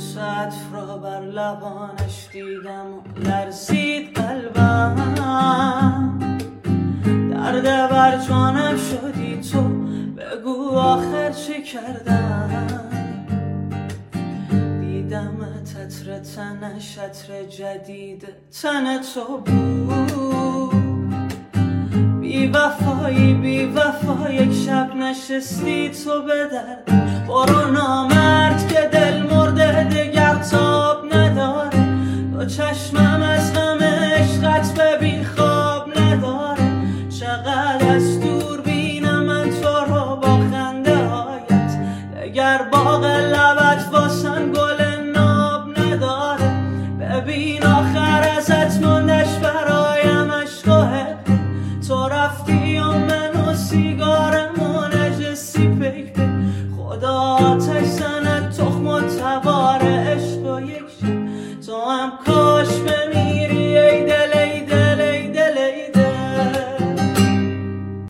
عطر را بر لبانش دیدم و لرزید قلبم. درد بر جانم شدی تو، بگو آخر چه کردم. دیدم عطر تنش عطر جدید تن تو بود. بی وفایی بی وفا یک شب نشستی تو به درد. برو نامرد که دل مرده دگر تاب نداره. با چشمم از غم عشقت ببین خواب نداره. چقدر از دور بینم من تو رو با خنده هایت. دگر باغ لبت واسم گل ناب نداره. ببین آخر ازت مندش برایم عشق و حقه. تو رفتی و من و سیگارمو نجسی پیک به خدا آتش زند تخم و تبار عشق و یک شب تو هم کاش